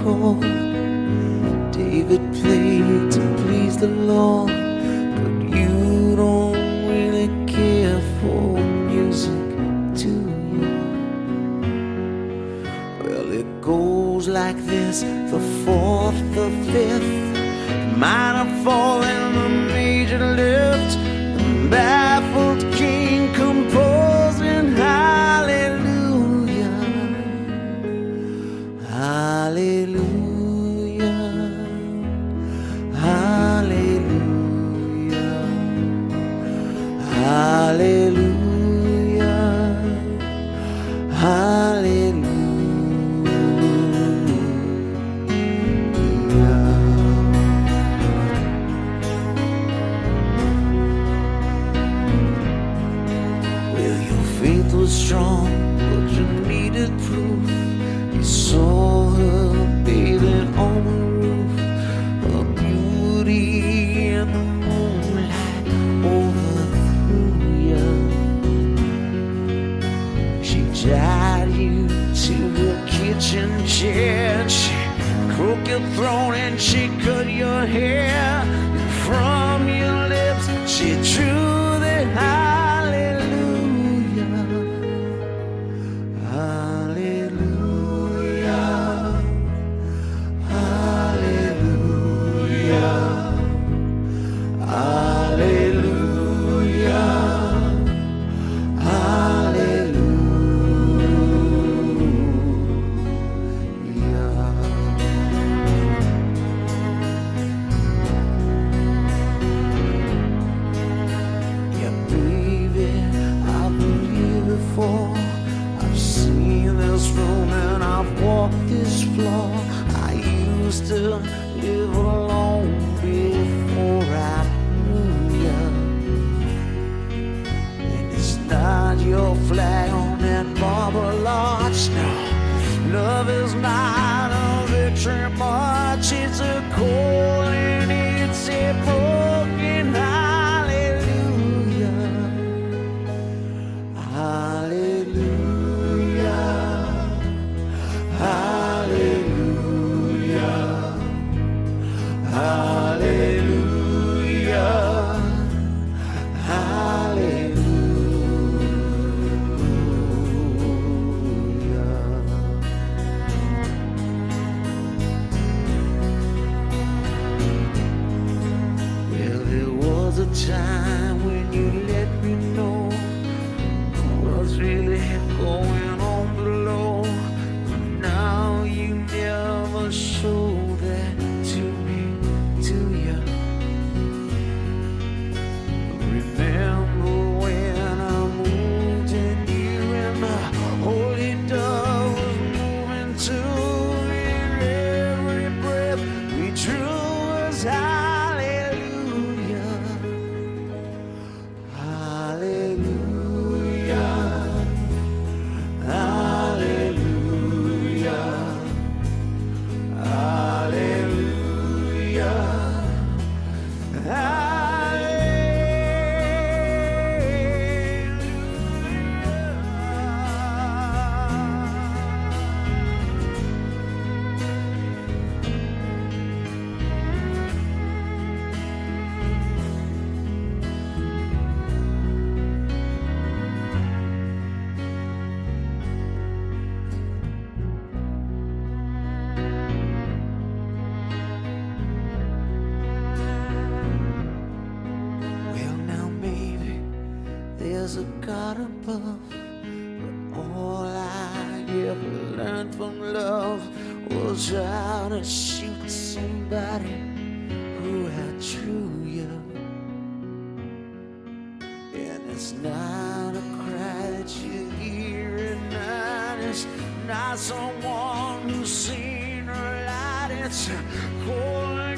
chord David played to please the Lord, but you don't really care for music, do you? Well, it goes like this: the fourth, the fifth, minor fall and the major lift, the baffled king composing hallelujah, hallelujah, hallelujah, hallelujah, hallelujah. Faith was strong, but you needed proof. You saw her bathing on the roof, her beauty in the moonlight overthrew you. She tied you to the kitchen chair, she crooked your throat and she cut your hair. And from your lips she drew the I've seen this room and I've walked this floor. I used to live alone before I knew you. And it's not your flag on that marble arch, no. Love is not a victory march, it's a call and it's a broken hallelujah. Hallelujah, hallelujah, hallelujah, hallelujah. Well, there was a time when you let me know what's really going on below, but now you never show that to me, do you? Remember when I moved in here and the holy dove was moving too, and every breath we drew was hallelujah, hallelujah, hallelujah, hallelujah, there's a God above, but all I ever learned from love was how to shoot somebody who outdrew you. And it's not a cry that you hear at night, it's not someone who's seen her light, it's a calling